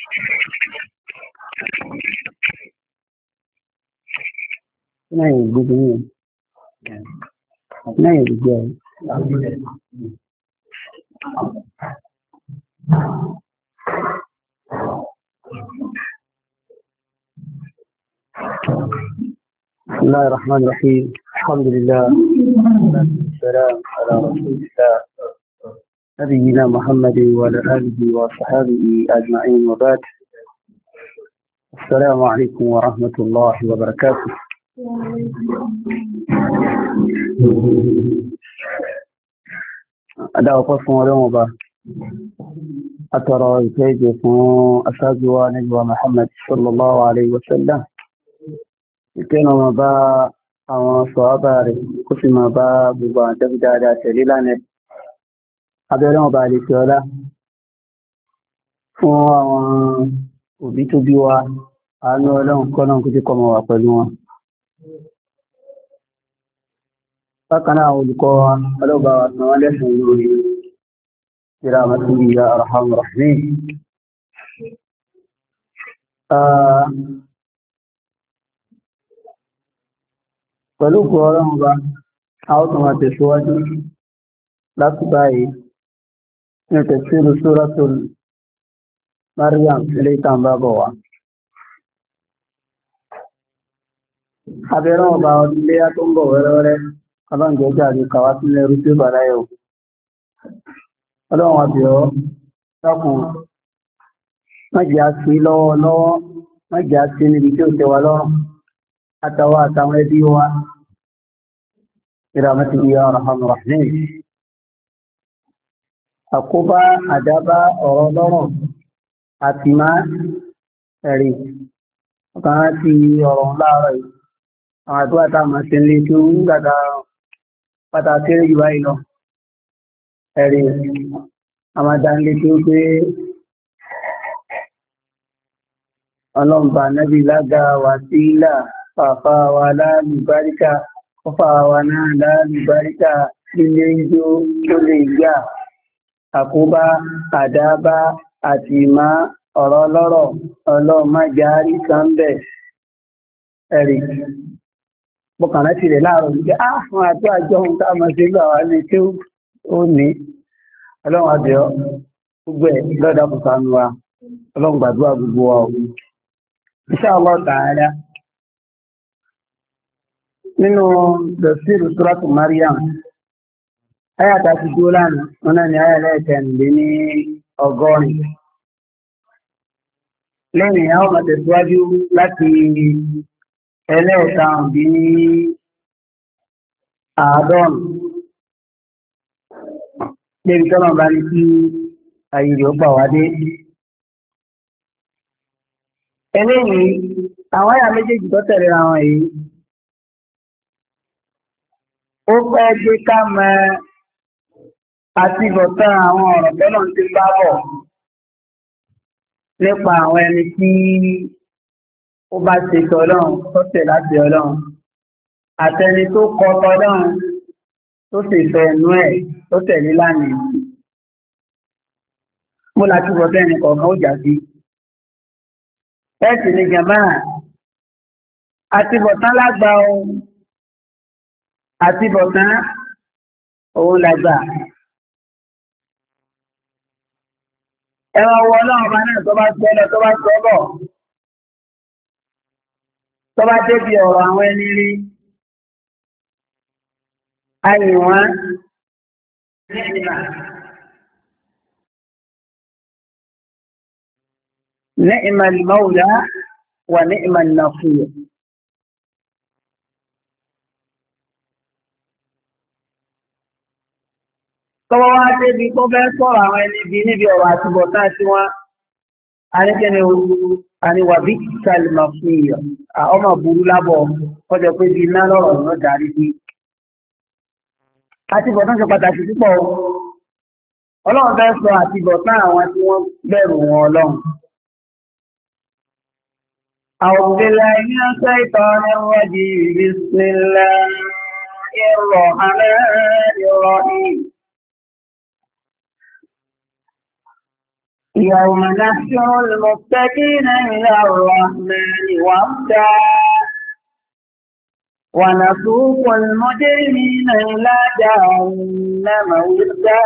Này đi đi. Này đi chơi. بسم الله الرحمن الرحيم. الحمد لله والسلام على رسول الله نبينا محمد وعلى آله وصحبه أجمعين وبعد. السلام عليكم ورحمة الله وبركاته. أدعو قسم ولومبا أترى كيف أشهد نجوى محمد صلى الله عليه وسلم كانوا ما با àwọn sọ̀hábà rẹ̀ kó sì máa bá gbogbo àwọn tẹ́bí dáadáa tẹ̀lé lánàá abẹ́rẹ́ wọn bá lè fi ọlá fún àwọn òbí tó bí wa àánú ọlọ́run kọ́nà kó tí kọ́ mọ́ wà pẹ̀lú wọn. bákan náà olùkọ́ wa ọlọ́ba wa san wọ́n lẹ́sùn lórí ìrà àmọ́sílì ya arhamar rahimin. pẹ̀lú kò ọlọ́run bá a ó tún máa tẹ̀síwájú láti báyìí ní tafsir suratul Maryam ilé ìtàn bá bọ̀ wá. abẹ́rẹ́ ọba ọdún léyà tó ń bọ̀ wẹ́rẹ́wẹ́rẹ́ ọlọ́run jẹ́ jáde kàwá sílẹ̀ ẹrú tí ó bàdá yẹ̀ ọlọ́run àbíọ́ dákun má jẹ́ àti lọ́wọ́ má jẹ́ àti níbi tí ó tẹ́ wa lọ́rùn àtàwọn ẹbí wa ìràmẹ́tì ya arhamar rahimin. àkóbá àdábá ọ̀rọ̀ lọ́rọ̀ àti má ẹ̀rí ọkàn láti ọ̀rọ̀ láàárọ̀ yìí àwọn àdúrà tá a máa ṣe lé tí ó ń gbàdá pàtàkì kéré jù báyìí lọ ẹ̀rí àmàdánilé tí ó pé ọlọ́mbà nẹ́bí lága wà sílà fàfà wa lálùbáríkà fọ́fà wa náà lálùbáríkà nílé ijó tó lè gbà àkóbá àdábá àti ìmá ọ̀rọ̀ lọ́rọ̀ ọlọ́májárí kan bẹ̀ ẹ̀rí bọ́kànlá ti rẹ̀ láàrọ̀ wípé fún àti àjọ ohun tá a máa ṣe gbà wá ní tí ó ní ọlọ́run àbẹ̀ọ́ gbogbo ẹ̀ lọ́dà kò sánú wa ọlọ́run gbàdúrà gbogbo wa o. Insha Allah ta'ala nínú tafsir suratu Maryam ayà tá a ti dúró lánàá wọn náà ní ayà lẹ́ẹ̀kẹ́rìnlé ní ọgọ́rin lẹ́yìn àwọn ọmọ tẹ̀síwájú láti ẹlẹ́ẹ̀karùn-ún ní àádọ́rùn débi tọ́nà bá ní kí ayé rẹ̀ ó gbà wá dé. eléyìí àwọn àyà méjèèjì tó tẹ̀lé àwọn yìí ó fẹ́ gbé ká mọ àtibọ̀tán àwọn ọ̀rọ̀ tọ́nà ti bá bọ̀ nípa àwọn ẹni tí ó bá ṣe tọ́lọ́run tó tẹ̀ láti ọlọ́run àtẹni tó kọ tọ́lọ́run tó sì fẹ́ ẹnu ẹ̀ tó tẹ̀lé lánàá mo láti bọ̀ tẹ́ni kọ̀ọ̀kan ó jà sí. ẹ̀sì ni jàmbá àtibọ̀tán lágbà ohun àtibọ̀tán òun lágbà. ẹ̀rọ wọ ọlọ́run bá náà tó bá gbẹ́lẹ̀ tó bá sọ bọ̀ tó bá débi ọ̀rọ̀ àwọn ẹni rí ayé wọn ni'ma al-mawla wa ni'ma an-nasir. tọ́wọ́ wá débi tó fẹ́ sọ̀rọ̀ àwọn ẹni bí níbi ọ̀rọ̀ àtibọ̀tán sí wọn aníkẹ́ni àníwàbí kàlìmọ̀ fún ìyọ̀ ọmọ burú lábọ̀ kọjọ pé bí iná lọ́rọ̀ náà darí sí. àtibọ̀tán ṣe pàtàkì púpọ̀ ọlọ́run fẹ́ sọ àtibọ̀tán àwọn tí wọ́n bẹ̀rù wọn ọlọ́run. أعوذ بالله من الشيطان الرجيم بسم الله الرحمن الرحيم يوم نحشر المتقين إلى الرحمن وفدا ونسوق المجرمين إلى جهنم وردا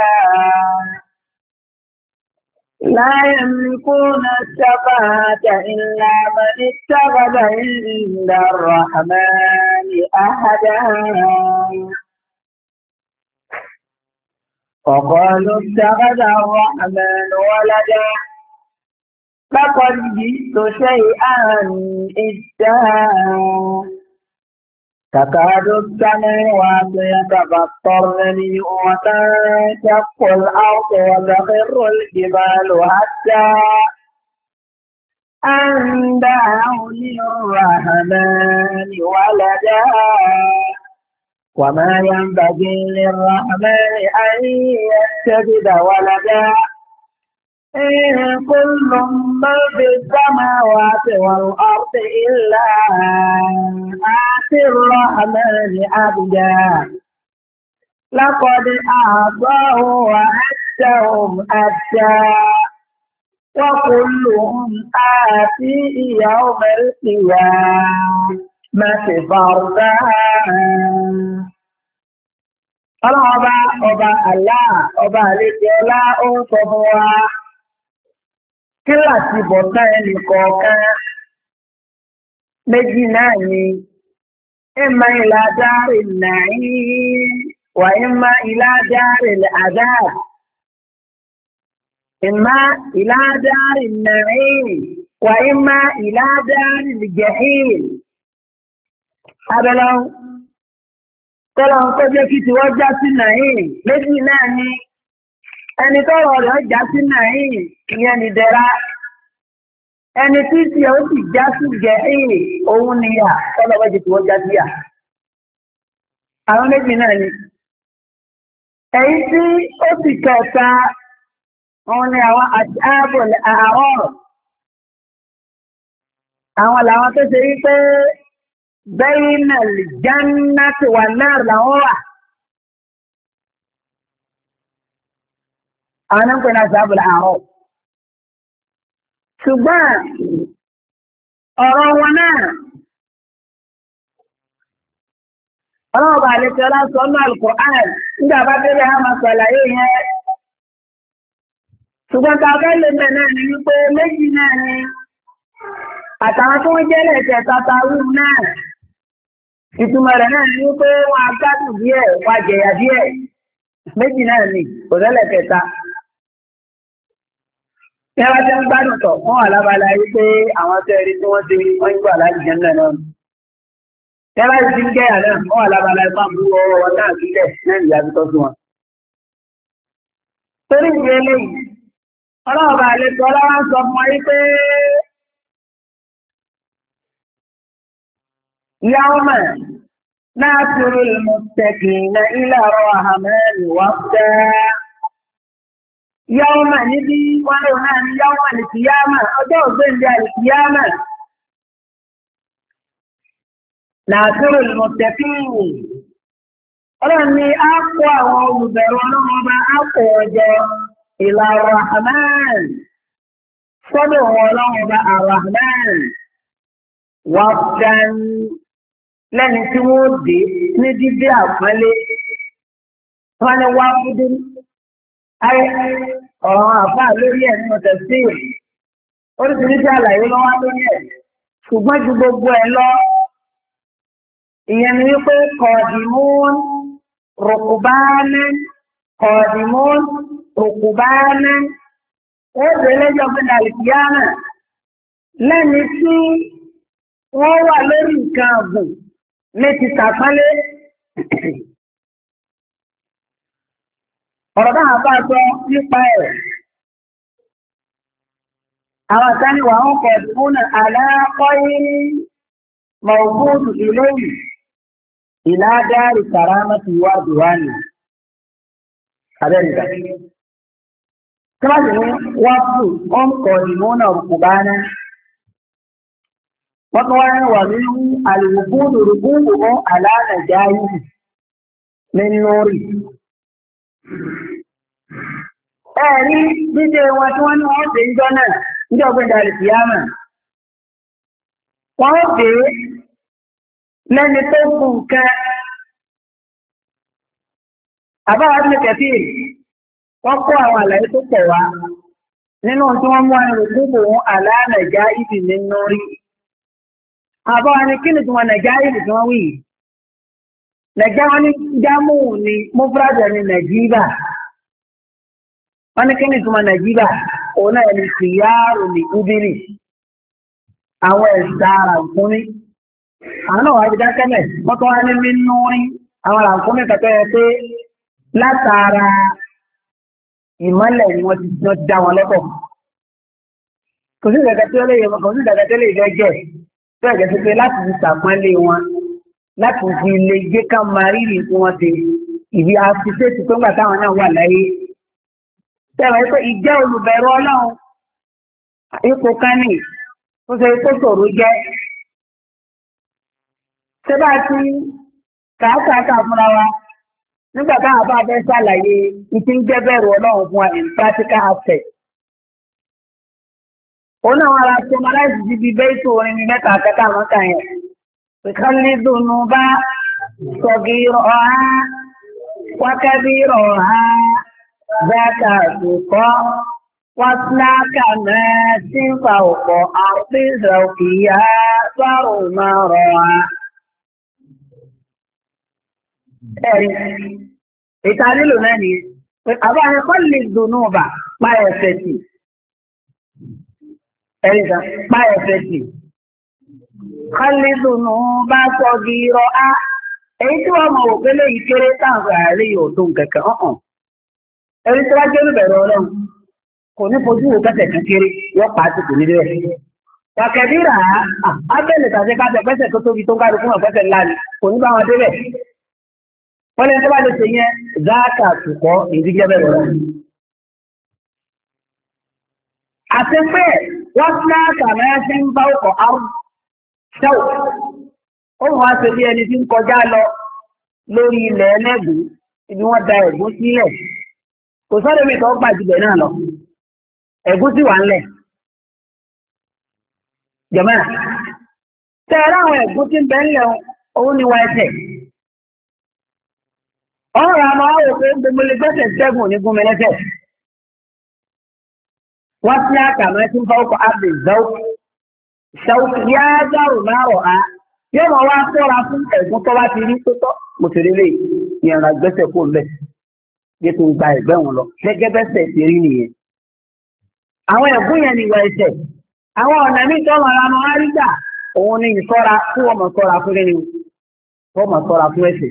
لا يملكون الشفاعة إلا من اتخذ عند الرحمن أحدا وقالوا اتخذ الرحمن ولدا لقد جئت شيئا إدا تكاد السماوات يتفطرن منه وتنشق الأرض وتخر الجبال حتى أن دعوا للرحمن ولدا وما ينبغي للرحمن أن يتخذ ولدا إن كل من في السماوات والأرض إلا آتي الرحمن عبدا لقد أعطاه وأتهم أدا وكلهم آتي يوم القيامة فردا. ọba Allah ọba àlejò ọlá ó ń sọ fún wa kí láti bọ̀tá ẹnì kọ̀ọ̀kan méjì náà ni imma ila daril na'im wa imma ila daril adab imma ila daril na'im wa imma ila daril jahim abẹ́lọ́ tọ́lọ́ tó jẹ́ kí tí wọ́n já sí nàín méjì náà ni ẹni tọ́rọ̀ rẹ̀ já sí nàín ìyẹn ni dẹ̀ra ẹni tí tí ó sì já sí jẹ̀hìn òun ni yà tọ́lọ́ wọ́n jẹ́ tí wọ́n já sí yà àwọn méjì náà ni èyí tí ó sì kẹta òun ni àwọn ashabul a'raf àwọn làwọn tó ṣe wípé bayna al-jannati wan-nar làwọn wà. Àwọn náà ń pè ní ashabul a'raf. Ṣùgbọ́n ọ̀rọ̀ wọn náà, ọlọ́run bá lè tẹ́lá sọ ní Al-Qur'an nígbà bá bẹ́rẹ̀ á máa ṣàlàyé yẹn. Ṣùgbọ́n ta fẹ́ lè bẹ̀ náà ni wípé méjì náà ni àtàwọn tó ń jẹ́ lẹ́sẹ̀ tataru náà. Ìtumọ̀ rẹ̀ náà ni wípé wọ́n á gbádùn díẹ̀, wọ́n á jẹ̀yà díẹ̀. Méjì náà ni kò lẹ́lẹ̀ kẹta. Ní wá tí ń gbádùn tọ̀ wọ́n wà lábala yìí pé àwọn tẹ́ẹ̀rí tí wọ́n ti wọ́n ń gbà láti jẹ́ náà náà. Ní wá tí ń gẹ́yà náà wọ́n wà lábala ipá ń bú ọwọ́ wọn náà sílẹ̀ náà ìyá fi tọ́jú wọn. Torí ìdí eléyìí, ọlọ́ọ̀bà àlejò ọlọ́wọ́ ń sọ fún wọn yìí pé يوم نحشر المتقين إلى الرحمن وفدا يوم نبي ولونا يوم القيامة أجو بين القيامة نحشر المتقين ọlọ́ni á kó àwọn olùbẹ̀rù ọlọ́run bá á kó ọjọ́ ìlà Rahman sọ́dọ̀ wọn ọlọ́run bá Ar-Rahman wafdan lẹ́ni tí wọ́n dé ní dídé àpọ́nlé wọ́n ní wá fúdú ayé ọ̀rọ̀ àfáà lórí ẹ̀ ní ọ̀tẹ̀ sí oríṣiríṣi àlàyé lọ́wọ́ lórí ẹ̀ ṣùgbọ́n ju gbogbo ẹ̀ lọ ìyẹn ni wípé kọ̀ọ̀dìmún rùkùbánẹ́ ó dé lẹ́jọ́ pé dàlùkìyàmà lẹ́ni tí wọ́n wà lórí nǹkan ọ̀gùn ní ti tàpálé. Ọ̀rọ̀ náà bá sọ nípa ẹ̀. Àwọn àtàníwà ń kọ̀ fún àlákọ́yé mọ̀gbóòdù ìlóyìn ìládàrí kàrámàtì wà dùwánì. Abẹ́rìdà. Kíláàsì ní wọ́n fún ọ̀nkọ̀ ìmúnà rùkùbánà. Wọ́n tún wá wà nínú àlùkùdù rùkùdù mọ́ àlànàjáyì nínú rí. ẹ̀rí dídé wọn tí wọ́n ní wọ́n dé níjọ́ náà níjọ́ gbẹ̀dẹ̀ àlùfíàmà wọ́n dé lẹ́ni tó kù nǹkan àbáwá ní kẹfì wọ́n kó àwọn àlàyé tó pọ̀ wá nínú tí wọ́n mú àwọn ìrùkúbù àlànàjá ìdì nínú rí àbáwá ní kí ni tí wọ́n nàjá ìdì tí wọ́n wí nàjá wọn ní jámù ní mufrad ní nàjíbà wọ́n ní kí ni tí wọ́n nàjíbà òun náà ní kìyàrù ní ubiri àwọn ẹ̀sà àràǹkúnmí àwọn náà wà á fi dákẹ́lẹ̀ wọ́n tó wá ní nínú rí àwọn àràǹkúnmí kẹtọ́ yẹ pé látara ìmọ́lẹ̀ ni wọ́n ti dá wọn lọ́tọ̀. Kò sí ìdàgbà tí ó lè yẹ kò sí ìdàgbà tí ó lè jẹ́ jẹ́ tó ẹ̀jẹ̀ sí pé láti fi sàpọ́nlé wọn láti fi lè gbé ká máa rírì tí wọ́n ti ìbí àfiṣẹ́tì tó ń gbà táwọn náà wà láyé. Tẹ̀wọ̀n pé ìjẹ́ olùbẹ̀rù Ọlọ́run ipò kánì tó ṣe tó ṣòro jẹ́. Ṣé bá ti kàákàá fúnra wa? Nígbà táwọn bá fẹ́ ṣàlàyé ìtí ń jẹ́ bẹ̀rù Ọlọ́run fún wa in practical aspect. Òun náà wọn ara tó máa láìsí ti fi bẹ́ẹ̀ tó orin ní mẹ́ta àkẹ́kẹ́ àwọn kan yẹn. Ìkànnì dùnú bá sọ̀gì rọ̀ á, wákẹ́bí rọ̀ á, bẹ́ẹ̀ka àtúkọ́, wáṣíláàkà náà tí ń fa ọ̀pọ̀ àti ìṣòkìyà sọ̀rọ̀ máa rọ̀ á. Ẹ̀rí ìta nílò náà ni àbá ẹ̀kọ́ lè dùnú ọba pa ẹ̀fẹ̀ tì ẹ̀rí ìta pa ẹ̀fẹ̀ tì kọ́lé dùnú bá sọ gírọ́ á èyí tí wọ́n mọ̀ wò pé léyìí kéré táwọn ààrẹ yóò tó kẹ̀kẹ́ ọ̀hún ẹ̀rí tí wọ́n jẹ́ olùbẹ̀rẹ̀ Ọlọ́run kò ní fojú wò kẹsẹ̀ kan kéré yọ pa á ti kò ní bẹ́ẹ̀. Wàkẹ́bí rà á ábẹ́lẹ̀ tàbí káfẹ́ pẹ́sẹ̀ tó tóbi tó ń kálukú mọ̀ pẹ́sẹ̀ ńlá ni kò ní bá wọn débẹ̀. Wọ́n lẹ́nu tó bá lè ṣe yẹn záàkà àtùkọ́ ìdíjẹ́ bẹ̀rẹ̀ rẹ̀. Àti pé wọ́n sínáàkà mẹ́rin sí ń bá ọkọ̀ àrùn ṣẹ́wò. Ó wọ́n á ṣe bí ẹni tí ń kọjá lọ lórí ilẹ̀ ẹlẹ́gùn ibi wọ́n da ẹ̀gún sílẹ̀. Kò sọ́dọ̀ mi tó gbà jùlọ náà lọ. Ẹ̀gún sì wà ńlẹ̀. Jọ̀mọ́ tẹ ẹ láwọn ẹ̀gún tí ń bẹ ńlẹ̀ òun ni wọ́n ẹsẹ̀. Ọ̀rọ̀ àmọ́ àwọn òfin gbogbo lè gbẹ́sẹ̀ sẹ́gun ní gúnmi lẹ́sẹ̀. Wọ́n sí àkàmọ́ tí ń fọ́ ọkọ̀ àbẹ̀ ṣàwùkì yá dárò máa rọ̀ á. Yóò máa wá sọ́ra fún ẹ̀gún tó bá ti rí tó tọ́. Mo ti rí lè ìyànà gbẹ́sẹ̀ kó lẹ̀. Bí tó ń gba ẹ̀gbẹ́ wọn lọ. Gẹ́gẹ́ bẹ́sẹ̀ ti rí nìyẹn. Àwọn ẹ̀gún yẹn ni ìwà ẹsẹ̀. Àwọn ọ̀nà ní ìtọ́nà ara máa rí gbà. Òun ni ìṣọ́ra fún ọmọ sọ́ra fún ẹni. Wọ́n mọ̀ sọ́ra fún ẹsẹ̀.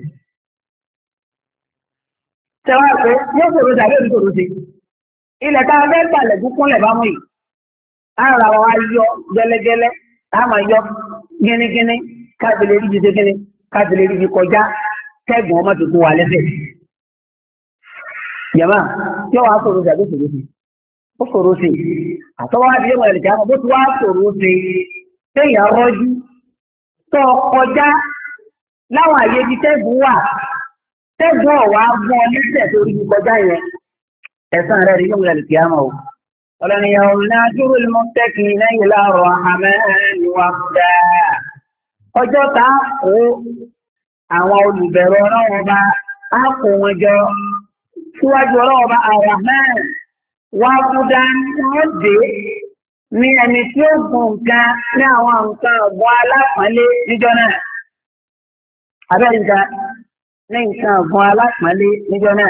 Tẹ̀wá pé yóò ṣòro tàbí èmi ṣòro ṣe. Ilẹ̀ tá a fẹ́ gbàlẹ̀ gúnkúnlẹ̀ bá mú yìí. Ara wa yọ gẹ́lẹ́gẹ́lẹ́, a máa yọ gínígíní, káàbìlẹ̀ rí jíjẹ gíní, káàbìlẹ̀ rí jí kọjá, kẹ́gùn ọmọ tuntun wà lẹ́sẹ̀. Yàmá, tí wàá ṣòro tàbí ṣòro ṣe. Ó ṣòro ṣe. Àtọ́wá ti yé wọn ẹ̀rìkà àmọ́ bó ti wá ṣòro ṣe. Téèyàn rọ́jú tó kọjá láwọn àyè ibi tẹ́gùn wà. Tẹ́gbọ́n ọ̀wá gbọ́ lẹ́sẹ̀ torí kọjá yẹn. Ẹ̀sán rẹ̀ rí yóò rẹ̀ kí á mọ̀ o. Ọlọ́niyàn ọ̀nà dúró lè mọ́ tẹ́kì lẹ́yìn láàrọ̀ àmẹ́rin wa dá. Ọjọ́ ta kó àwọn olùbẹ̀rù ọlọ́wọ́ bá á kó wọn jọ. Síwájú ọlọ́wọ́ bá àràmẹ́rin wá kúdá wọ́n dé ní ẹni tí ó gùn nǹkan ní àwọn nǹkan ọ̀gbọ́n alápọ̀nlé níjọ́ náà. Abẹ́rẹ́ ìjà ní nǹkan ọ̀gbọ́n alápọ̀nlé níjọ́ náà.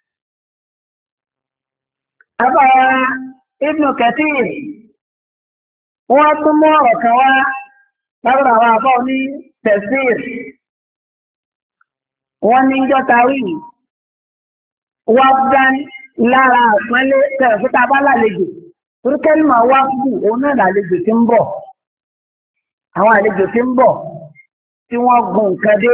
Àbára Ibn Kathir wọ́n tún mú ọ̀rọ̀ kan wá lábúrò àwọn àbọ̀ ní tafsir. Wọ́n ní jọ́ta rí wọ́n dán lára àpọ́nlé tẹ̀rẹ̀ fún ta bá lálejò. Turkey máa wá fún òun náà lálejò tí ń bọ̀. Àwọn àlejò tí ń bọ̀ tí wọ́n gun nǹkan dé.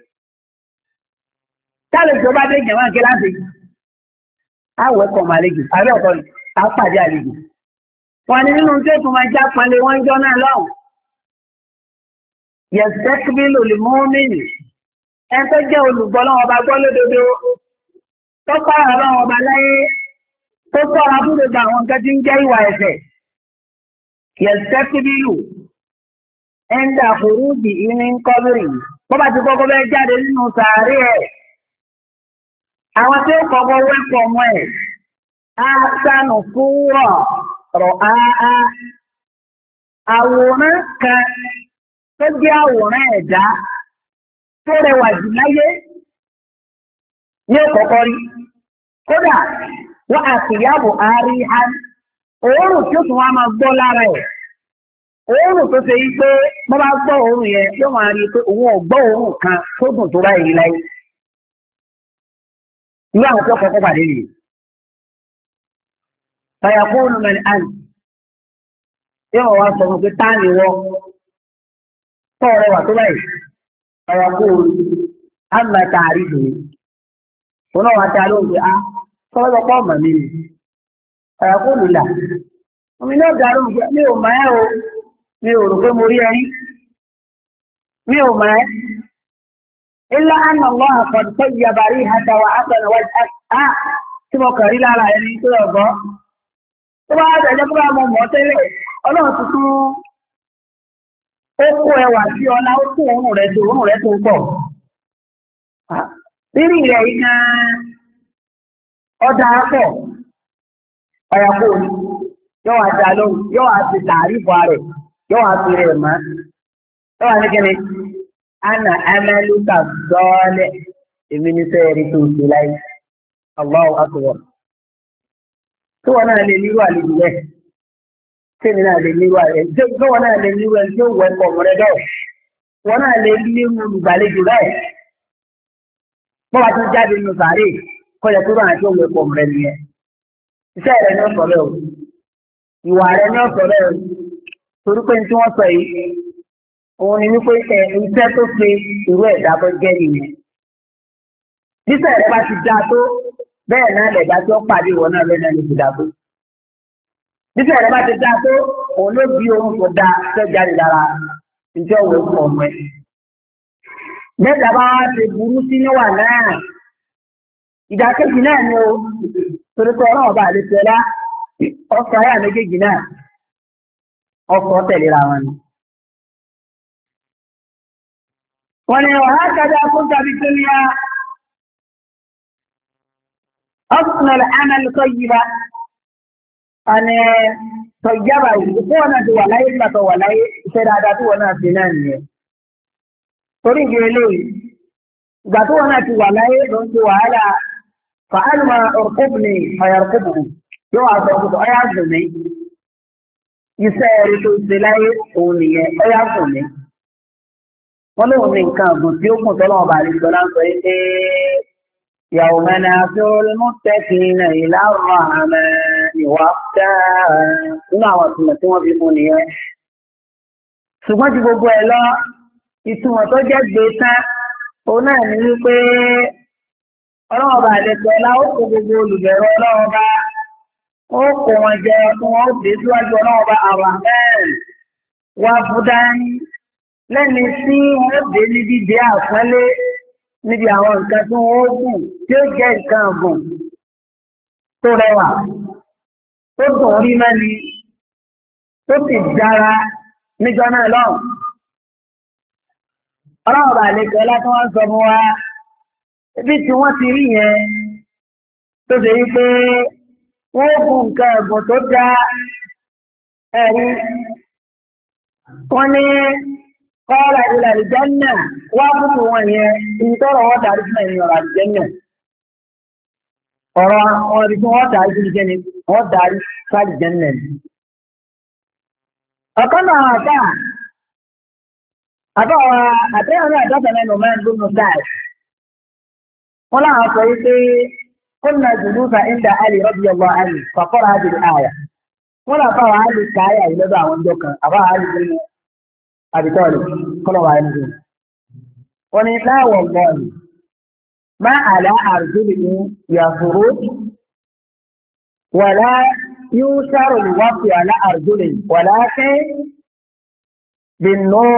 Tálejò bá dé jẹ̀wọ́n kí láti àwọ̀ ẹ̀kọ́ màlejò, àbẹ́ ọ̀tọ̀ ni, a pàdé àlejò. Wọ́n ní nínú tí ó tún máa já pọnlé wọ́n jọ náà lọ́hùn. Yẹ̀sẹ̀kíbílò lè mú mìíní. Ẹni tó jẹ́ olùgbọ́ lọ́wọ́ ọba gbọ́ lódodo. Tó kọ́ra lọ́wọ́ ọba láyé. tó sọ̀rọ̀ abúlé gba àwọn nǹkan tí ń jẹ́ ìwà ẹ̀ṣẹ̀ yẹ̀sẹ̀kíbílù ẹ̀ńdà fòrúdì ìní ń kọ́bìrì bó bá ti kọ́kọ́ bẹ́ẹ̀ jáde nínú sàárè ẹ̀ àwọn tí ó kọ́kọ́ wẹ́pọ̀ mọ́ ẹ̀ á sánù fúrọ̀ rọ̀ áá àwòrán kan tó jẹ́ àwòrán ẹ̀dá tó rẹwà jù láyé ní ọ̀kọ̀ọ̀kọ̀ rí kódà wọ́n àtìyàbò àárí ha òórùn tí ó tún wá máa gbọ́ lára ẹ̀ òórùn tó ṣe yí pé wọ́n bá gbọ́ òórùn yẹn yóò máa rí i pé òun ò gbọ́ òórùn kan tó dùn tó báyìí láyé irú àwọn tó kọ́kọ́ pàdé nìyí. fàyàkóònù mẹ́rin àná yóò wá sọ fún pé táàní wọ́n tọ́ ọ̀rẹ́ wà tó báyìí fàyàkóònù àmà tààrí dùn wọn náà wá ta lóhùn pé a tọ́lọ́ pọ̀ mọ̀ mí ni fàyàkóònù là omi náà dá lóhùn pé mi ò mọ̀ ẹ́ o mi ò rò pé mo rí ẹyin mi ò mọ̀ ẹ́ ilá àná lọ́hà kan tó yẹ bàrí àtàwà àtàwà wájú tí mo kàn rí lára ẹni tó ọ̀gọ́ tó bá tẹ̀lé kó bá mọ mọ́ tẹ́lẹ̀ ọlọ́run tuntun ó kó ẹwà sí ọlá ó kó òórùn rẹ̀ tó pọ̀ rírì rẹ̀ yìí gan ọ̀dà pọ̀ ọ̀yàpọ̀ yóò wá dá lóhùn yóò wá ti tààrífù rẹ̀ yóò wá fi rẹ̀ mọ́ yóò wá ní kíni ana amaluka dọ́ọ̀lẹ̀ èmi ní sẹ́ẹ̀rì tó ṣe láyé Allahu akbar tí wọn náà lè nírú àlejò rẹ̀ tèmi náà lè nírú àlejò tí wọn náà lè nírú ẹni tí ó wọ ẹ̀kọ́ rẹ̀ bẹ́ẹ̀ wọn náà lè nírú olùgbàlejò bẹ́ẹ̀ bọ́wá tó jáde nínú sàárè kọjá tó bá àti òun ẹ̀kọ́ rẹ̀ nìyẹn iṣẹ́ rẹ̀ ní ọ̀sọ̀ rẹ̀ o ìwà rẹ̀ ní ọ̀sọ̀ rẹ̀ o torí pé tí wọ́n sọ yìí òun ni wípé iṣẹ́ tó ṣe irú ẹ̀dá tó jẹ́ nìyẹn níṣẹ́ rẹ̀ bá ti dáa tó bẹ́ẹ̀ náà lẹ̀dá tí ó pàdé ìwọ náà lẹ́nu ẹni ti dáa tó níṣẹ́ rẹ̀ bá ti dáa tó òun ló bí ohun tó dáa tó jáde lára ìjọ òwe fún ọmọ ẹ̀ mẹ́ta bá wá ṣe burú sí níwà náà ìdákejì náà ni o torí pé ọlọ́run bá àlejò ọlá ọkọ̀ ayé àméjèèjì náà ọkọ̀ tẹ̀léra wọn ni. wọ́n ní ọ̀hán kájà fún tàbí tó ní a ọ̀sùn àmàlù tó yí bá ọ̀nà tó yábà yìí fún ọ̀nà tó wà láyé nígbà tó wà láyé iṣẹ́ dáadáa tó wọ́n náà ṣe náà nìyẹn. torí ìdí eléyìí ìgbà tó wọ́n náà ti wà láyé ló ń ṣe wàhálà fàálùmọ̀ ọ̀rọ̀kọ́bùnì ọ̀yàrọ̀kọ́bùnì yóò wá sọ fún ọ̀yà àgbẹ̀mí iṣẹ́ rí tó ṣe láyé òun nìyẹn ọ̀yà àgbẹ̀mí. wọ́n lóun ní nǹkan ọ̀gùn tí ó kùn tọ́lọ́ ọba àlejò láńsọ yìí pé ìyàwó mẹ́ta tí ó mú tẹ́kì náà ìlànà àmà ìwà dáa nínú àwọn ìtumọ̀ tí wọ́n fi mú nìyẹn. ṣùgbọ́n ju gbogbo ẹ̀ lọ ìtumọ̀ tó jẹ́ gbé tán òun náà ní wípé ọlọ́run ọba àlejò ọlá ó kó gbogbo olùbẹ̀rù ọlọ́run bá ó kó wọn jẹ kí wọ́n ó dé síwájú ọlọ́run ọba àwọn mẹ́rin wá búdání lẹ́ni tí wọ́n ó dé níbi dé àpọ́nlé níbi àwọn nǹkan tí wọ́n ó gùn tí ó jẹ́ nǹkan ọ̀gùn tó rẹwà tó dùn rí mẹ́ni tó sì dára níjọ náà lọ́hùn. ọlọ́run ọba àlejò ọlá tí wọ́n ń sọ fún wa ibi tí wọ́n ti rí yẹn tó ṣe yí pé wọ́n ó gùn nǹkan ọ̀gùn tó dá ẹ̀rí wọ́n ní kọ́ọ̀lá ìlà àlùjánnà wá fún wọn yẹn ìtọ́rọ̀ wọ́n darí fún ẹ̀yìn ọ̀rọ̀ àlùjánnà ọ̀rọ̀ wọn ibi tí wọ́n darí fún ìjẹni wọ́n darí fún àlùjánnà ni. ọ̀kan náà àtẹ̀yàn ní àtọ́tẹ̀ mẹ́nu mẹ́rin lónìí dáì wọ́n láwọn sọ wípé kúnnà jùlúfà ìndà àlì rọ́bì ọgbà àlì fàkọ́rọ̀ àjèjì àyà wọ́n là fáwọn àlì káyà ìlọ́dọ̀ àwọn ọjọ́ kan àbá àlì nínú àbítọ́ọ̀lù kọ́lọ̀wà ẹni wọ́n ní láwọ̀ bọ́ọ̀lù má àlá àrùjúlì ní yàfúrú wàlá yóò sáré wáfì àlá àrùjúlì wàlá fẹ́ bìnnú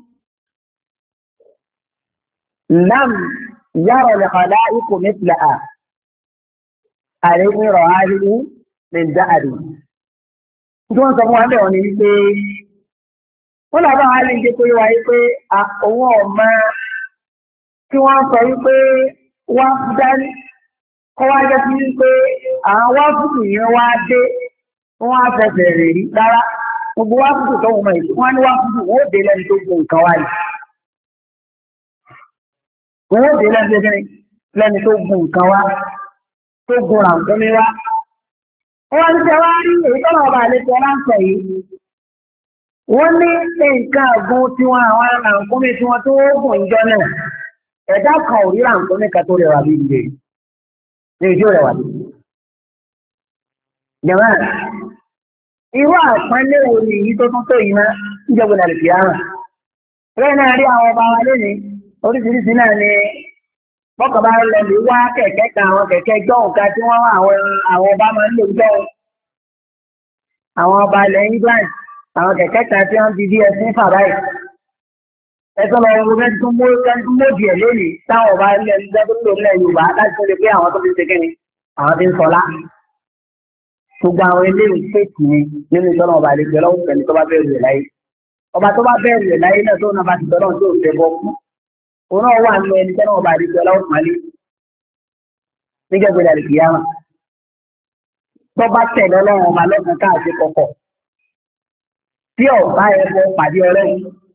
lam yàrá lẹ́kọ̀ọ́lá ikú mẹ́tìlá عليه رعاه lè dá àdé. Tí wọ́n sọ fún wa bẹ́ẹ̀ wọ́n ní wípé wọ́n làbá wa lè jẹ́ pé wáyé pé òun ọ̀ma tí wọ́n sọ wípé wọ́n á dání kọ́ wá jẹ́ sí wípé àwọn wáfùtù yẹn wá dé wọ́n á fẹsẹ̀ rè rí rárá gbogbo wáfùtù tó wọ́n mọ̀ èyí wọ́n á ní wáfùtù wọ́n ó dé lẹ́nu tó gun nǹkan wáyé wọ́n ó dé lẹ́nu tó gun nǹkan wá tó gun ràǹkómi wá. Wọ́n ń ṣe wá rí èyí tó lọ́wọ́ bá lè tẹ́ láǹṣẹ̀ yìí. Wọ́n ní nǹkan ọ̀gbun tiwọn àwọn ràǹkómi tiwọn tó gùn ìjọ náà. Ẹ̀dá kan ò rí ràǹkómi kan tó rẹwà bí ìdílé ní ìdí ò rẹwà bí. Jẹ̀mọ́ irú àpọ́nlé wo ni èyí tó tún tó yìí náà ń jẹ́ gbọ́dọ̀ lè àrùn. Bẹ́ẹ̀ náà rí àwọn ọba wa lónìí oríṣiríṣi náà ni bọ́kàn bá lọ lè wá kẹ̀kẹ́ kan àwọn kẹ̀kẹ́ gbọ́hùn ká tí wọ́n àwọn ọba máa ń lò gbọ́hùn. Àwọn ọba ilẹ̀ England àwọn kẹ̀kẹ́ kan tí wọ́n ti di ẹsìn fàbá yìí. Ẹ̀sọ́ lọ wo mẹ́tí tó mọ́dì ẹ̀ lónìí táwọn ọba ilẹ̀ ẹgbẹ́ tó lò nílẹ̀ Yorùbá láti tó lè pé àwọn tó fi ṣe kíni àwọn tí ń sọlá. Gbogbo àwọn ilé ìfèsì ni nínú ìtọ́nà ọba àlejò ọlọ́run pẹ̀lú tó bá bẹ̀rù ẹ̀ láyé. Ọba tó bá bẹ̀rù ẹ̀ láyé náà tó náà bá ti tọ́lọ́ tó ṣe bọ́ fún. Òun náà wà nínú ẹni tẹ́lẹ̀ ọba àdìsí ọlọ́run pàálí nígbà gbọdọ̀ àdìsí yára tó bá tẹ̀lé ọlọ́run ọba lọ́sàn káàkiri kọ̀kọ̀ tí ọba ẹ̀bọ pàdé ọlọ́run.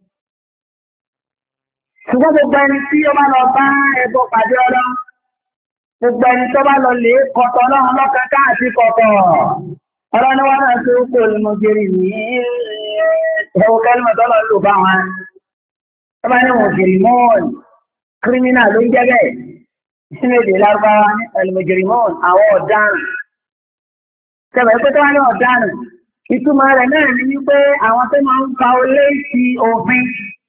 Ṣùgbọ́n gbogbo ẹni tí ó bá lọ bá ẹ̀bọ pàdé ọlọ́run gbogbo ẹni tó bá lọ lè kọ̀tọ̀ ọlọ́run lọ́sàn káàkiri kọ̀kọ̀ ọlọ́run wọn náà tó kó olùmọ̀jẹ̀rì ní ẹ̀wọ̀n kẹ́lìmọ̀ tó lọ lò bá wọn. Tó bá ní mọ̀jẹ̀rì mọ́ọ̀lì kírímínà ló ń jẹ́ bẹ́ẹ̀ sínú èdè lárúbáwá ní ẹlòmọ̀jẹ̀rìmọ́ọ̀n àwọn ọ̀daràn. Sẹ́wọ̀n pé tó wá ní ọ̀daràn ìtumọ̀ rẹ̀ náà ni wípé àwọn tó máa ń ka olé sí òfin.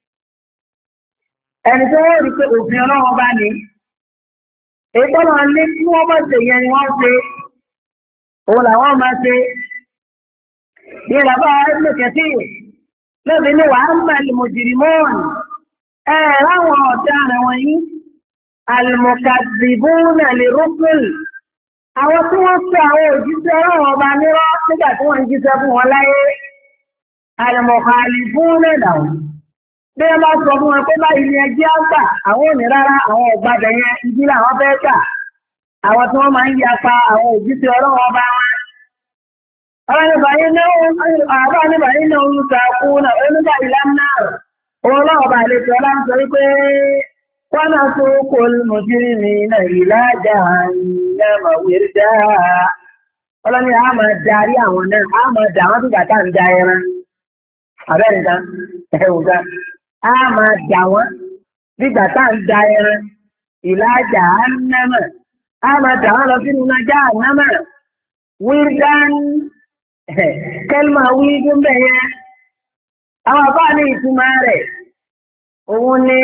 Ẹni tó rí pé òfin ọlọ́wọ́ bá ní. Èyí tó máa ní kí wọ́n bá ṣe yẹn ni wọ́n ṣe. Òun làwọn máa ṣe. Ní bàbá ẹgbẹ́ kẹtì lóbi ní wàá mọ̀ ẹlòmọ̀jẹ̀rìmọ́ọ̀n. Láwọn ọ̀daràn wọ̀nyí, almukadibuna li rusul, àwọn tí wọ́n sọ àwọn òjíṣẹ́ ọlọ́run ọba nírọ́ nígbà tí wọ́n ń jíṣẹ́ fún wọn láyé, almukhalifuna lahum. Bí wọ́n bá sọ fún wọn pé báyìí ni ẹjẹ́ àgbà, àwọn òní rárá àwọn ọ̀gbàdàn yẹn ibi làwọn fẹ́ gbà. Àwọn tí wọ́n máa ń yapa àwọn òjíṣẹ́ ọlọ́run ọba wọn. Àwọn níbàyí náà ń sàkú náà, onígbà ìlànà ọlọ́run bá lè tọ́lá ń sọ wípé wọ́n náà tó kó mọ̀jírí ní ìlàjà ìyàmà wírdá. Ọlọ́ni a máa darí àwọn náà, a máa dà wọ́n nígbà tá à ń da ẹran. Àbẹ́rẹ̀ ta, ẹ̀wù ta. A máa dà wọ́n nígbà tá à ń da ẹran. Ìlàjà ànámà. A máa dà wọ́n lọ sínú ìlàjà ànámà. Wírdá kẹ́lmà wírdú bẹ̀yẹ. Àwọn àbá ní ìtumọ̀ rẹ̀, òun ni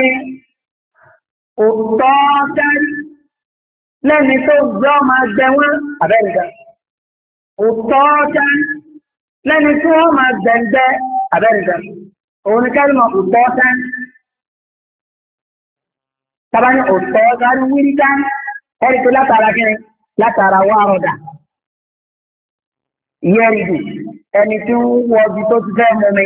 òtọ́ dárí lẹ́ni tó gbọ́ máa jẹ wọ́n àbẹ́nìkan. Òtọ́ dárí lẹ́ni tí wọ́n máa gbẹ̀ǹgbẹ́ àbẹ́nìkan. Òun ni kẹ́lìmọ̀ òtọ́ dárí. Tàbá ní òtọ́ dárí wírí dárí, ẹ̀rí tó látara kíni látara wá ọ̀dà. Ìyẹ́rìdì ẹni tí ń wọ ibi tó ti fẹ́ mú mi.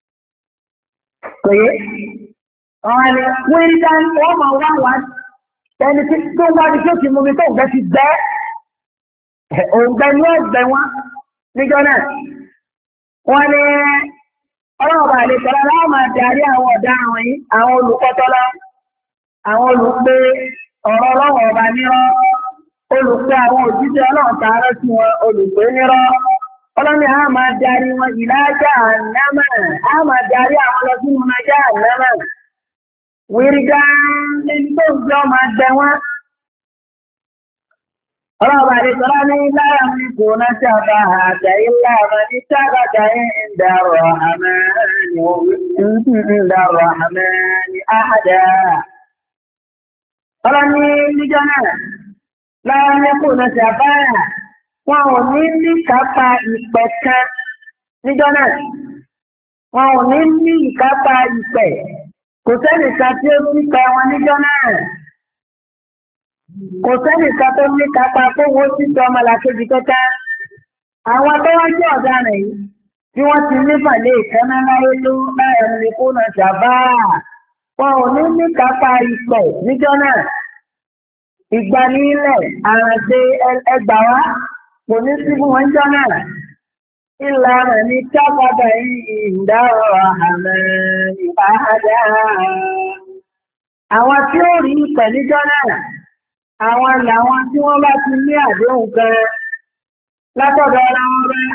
Kòye, ọ̀hún ni wíri dání wọ́n máa wá wá ẹni tí tó ń wá ní tó ti mú mi tó ń gbẹ ti gbẹ́. Òǹgbẹ ni ó gbẹ wọn níjọ́ náà. Wọ́n ní ọlọ́ọ̀bà àlejòlá láwọn máa darí àwọn ọ̀daràn yìí, àwọn olùkọ́tọ́lá, àwọn olùpẹ ọ̀rọ̀ ọlọ́wọ̀ ọba nírọ́, olùpẹ àwọn òjíṣẹ́ ọlọ́run tààrà sí wọn, olùpẹ nírọ́. Ọlọ́ni a máa darí wọn ìlàjà ànámà, a máa darí àwọn lọ sínú nàjà ànámà. Wírígá lẹ́ni tó ń gbé ọmọ àgbẹ̀ wọn. Ọlọ́ọ̀bà àdéjọ́lá ní lára mi kò náà ṣàbà àjà ilé àmà ní sábàtà ìdàrọ̀ àmàni àhàdà. Ọlọ́ni níjọ́ náà lára mi kò náà ṣàbà wọn ò ní ní ìkápá ìpẹ̀ kan níjọ́ náà. Wọn ò ní ní ìkápá ìpẹ̀. Kò sẹ́nìkan tí ó ti ka wọn níjọ́ náà. Kò sẹ́nìkan tó ní kápá tó wọ́n ti sọ ọmọlàkejì kẹta. àwọn tó wá jẹ́ ọ̀daràn yìí tí wọ́n ti ní pàlẹ́ ìkànnà láyé ló láyé ní kó náà ṣàbá wọn ò ní kápá ìpẹ̀ níjọ́ náà ìgbanílẹ̀ àràǹdè ẹgbàá wá kò ní sí fún wọn jọ́ náà ìlànà ní tábàbà yìí ìdáwọ̀ àmọ́ ìbáradà àwọn tí ó rí ìpẹ̀ níjọ́ náà àwọn làwọn tí wọ́n bá ti ní àdéhùn kan látọ̀dọ̀ ara wọn rẹ̀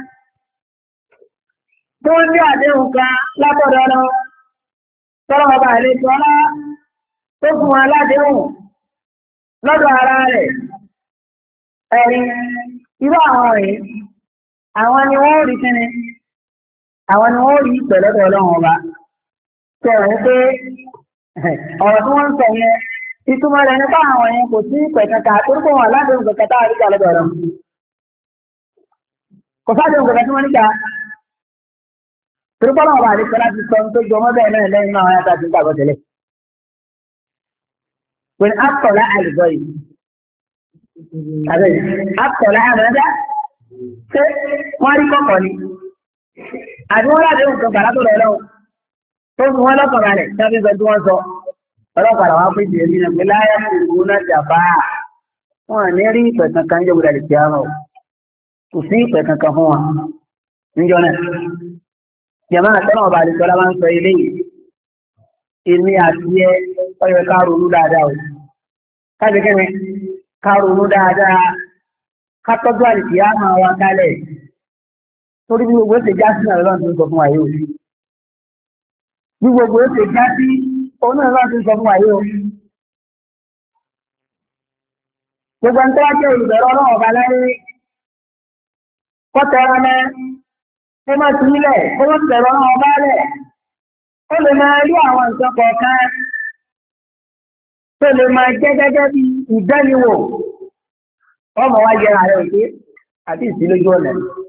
tó ní àdéhùn kan látọ̀dọ̀ ara wọn tọ́lọ́ ọba àlejò ọlá tó fún wọn ládéhùn lọ́dọ̀ ara rẹ̀ ẹ̀rí irú àwọn rèé àwọn ni wọ́n rí kíni àwọn ni wọ́n rí ìpè lọ́dọ̀ ọlọ́run ọba sọ̀rọ̀ ní pé ọ̀rọ̀ tí wọ́n ń sọ yẹn ìtumọ̀ rẹ̀ nípa àwọn yẹn kò sí ìpè kankan tó kó wọn ládéhùn kankan tá a rí ká lọ́dọ̀ ọlọ́run kò sádéhùn kankan tí wọ́n níta torí pọ́nlọ́wọ́ bá àdéhùn láti sọ tó jọmọ́ bẹ́ẹ̀ náà lẹ́yìn náà yàtọ̀ àti ìgbàgbọ́ tẹ́lẹ̀ pé àtọ̀lá àlùbọ̀ yìí àbẹ̀ àtọ̀lá àmọ́dá ṣé wọ́n rí kọ̀kọ̀ ni àbí wọ́n láti ohun kan gbà látọ̀dọ̀ ọlọ́run tó fi wọ́n lọ́kàn balẹ̀ tábí sọ tí wọ́n sọ ọlọ́pàá làwọn á pèsè èmi náà pé láyé ìlú náà jàmbá wọn ní rí ìpè kankan níjọba ìdàlẹ tí a rọ kò sí ìpè kankan fún wọn níjọ náà jàmbá àtẹnà ọba àdìsọlá máa ń sọ eléyìí èmi àti ẹ ọyọ ká ronú dáadáa o káàdì kẹ́mi ká ronú dáadáa ká tọ́jú àdìsí á máa wá kálẹ̀ torí bí gbogbo ètè já sí náà lọ́nà tó ń sọ fún wa yìí o bí gbogbo ètè já sí òun náà lọ́nà tó ń sọ fún wa yìí o gbogbo ẹni tó wá jẹ́ olùbẹ̀rẹ̀ ọlọ́run ọba láyé kọ́tẹ́ ọ̀rọ̀ mẹ́ ẹ má ti nílẹ̀ ó má tẹ̀rọ ọlọ́run ọba lẹ̀ ó lè máa rí àwọn nǹkan kọ̀ọ̀kan tó lè máa jẹ́ gẹ́gẹ́ bí ìdánilwò ọmọ wa yẹra rẹ̀ òkè àti ìsílójú ọ̀nà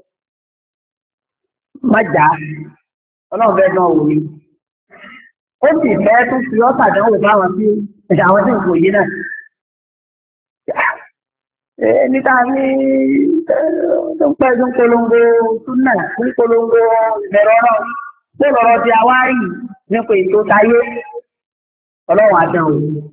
má jà ọlọ́run fẹ́ náà wò ni ó sì fẹ́ tún fi ọ́ sàdánwò fáwọn tí àwọn tí kò yé náà níta ní tó ń pẹ́ tó ń polongo túnà tó ń polongo ìbẹ̀rẹ̀ ọ̀rọ̀ tó lọ́rọ̀ ti àwárí nípa ètò táyé ọlọ́run àdánwò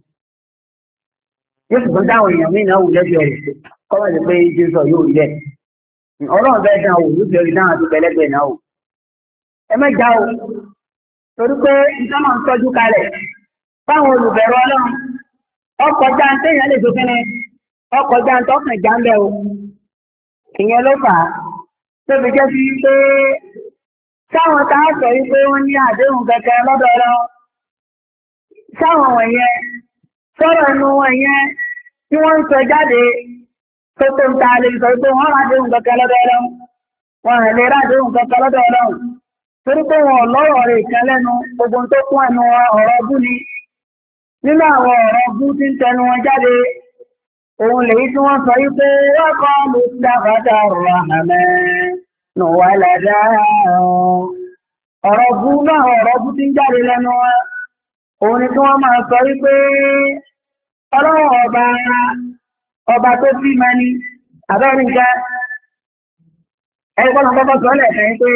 yóò sì tún dáhùn èèyàn míì náà wù lẹ́gbẹ̀ẹ́ rẹ̀ kọ́mọ̀ sí pé jésù yóò rí bẹ́ẹ̀ ọlọ́run fẹ́ dán wò yóò fi orí dáhùn àti pẹ̀lẹ́gbẹ̀ẹ́ náà wò ẹ mẹ́jà o torí pé ìjọba ń tọ́jú kalẹ̀ fáwọn olùbẹ̀rù ọlọ́run ọkọ̀ jáǹtẹ́ yẹn lè tó fẹ́rẹ́ ọkọ̀ jáǹtẹ́ ọkàn jáǹbẹ́ o ìyẹn ló fà á tó fi jẹ́ sí pé sáwọn tá a sọ yìí pé wọ́n ní àdéhùn kẹ̀kẹ́ lọ́dọ̀ ọlọ́ sáwọn wọ̀nyẹn sọ̀rọ̀ ẹnu wọ̀nyẹn tí wọ́n ń sọ jáde tó tó ń ta lè sọ pé wọ́n rádéhùn kẹ̀kẹ́ lọ́dọ̀ ọlọ́ wọn à lè rádéhùn kẹ̀kẹ́ lọ́dọ̀ ọlọ́ torí pé wọn lọ́rọ̀ rẹ̀ kan lẹ́nu gbogbo tó kún ẹnu ọ̀rọ̀ bú ni nínú àwọn ọ̀rọ̀ bú tí ń tẹnu wọn jáde òun lèyí tí wọ́n sọ wípé ọkọ̀ ló ti dábàdà ọ̀rọ̀ àmẹ́ nù wà lẹ́dá ọ̀rọ̀ bú náà ọ̀rọ̀ bú tí ń jáde lẹ́nu wọn òun ni tí wọ́n máa sọ wípé ọlọ́wọ́ ọba tó bí mani àbẹ́rẹ́ nǹkan ẹgbọ́n kọ́kọ́ sọ lẹ́ẹ̀kan pé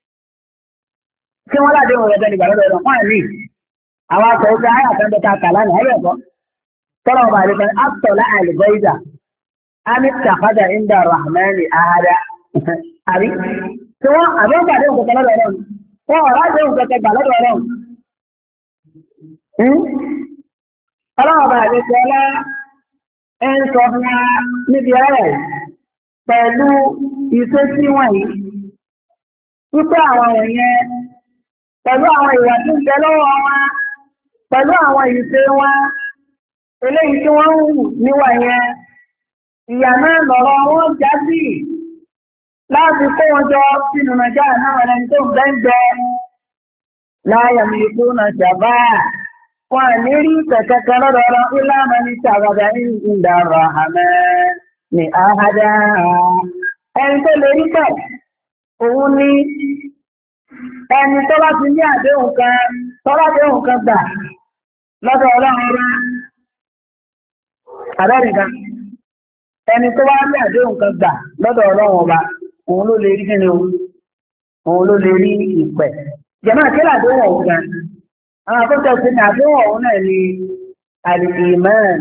tí wọ́n láti wọ̀n ẹgbẹ́ nígbà lọ́dọ̀ ọ̀rọ̀ fún àìní àwọn akọ̀ ojú ayé àtẹ́ńdẹ́ta kàlá ní ẹ̀rọ ẹ̀kọ́ tọ́lọ̀ ọba àlefẹ́ àtọ̀lá àlùbọ́ ìjà àmì tàfádà ìndà rahmani ahada àbí tí wọ́n àbẹ́gbà dé òkùnkùn lọ́dọ̀ ọ̀rọ̀ wọn ọ̀rọ̀ àdé òkùnkùn gbà lọ́dọ̀ ọ̀rọ̀ ọlọ́wọ́ ọba àlefẹ́ ọlá ẹ̀ ń sọ fún wa níbi ọ̀rọ̀ pẹ̀lú ìṣesí wọ̀nyí wípé àwọn èèyàn pẹ̀lú àwọn ìwà tí ń tẹ lọ́wọ́ wọn pẹ̀lú àwọn ìṣe wọn eléyìí tí wọ́n ń hù níwà yẹn ìyà náà lọ́rọ̀ wọn já sí láti kó wọn jọ sínú nàìjíríà náà ẹni tó ń gbẹ́ngbẹ́ láyà mi kú nà ṣàbá wọn ní rí kẹ̀kẹ́kẹ́ lọ́dọ̀ ọ̀rọ̀ ìlànà ní ṣàbàbà ní ìdàrọ̀ àmẹ́ ní àhádá ẹni tó lè rí kẹ̀ òun ní ẹni tó bá ti ní àdéhùn kan gbà lọ́dọ̀ ọlọ́run rá àbẹ́rìnká ẹni tó bá ní àdéhùn kan gbà lọ́dọ̀ ọlọ́run ọba òun ló lè rí kíni o òun ló lè rí ìpẹ́. Jẹ̀mọ́ àkẹ́lẹ́ àdéhùn ọ̀hún gan àwọn akọ́kọ́ ṣe ní àdéhùn ọ̀hún náà ni al-iman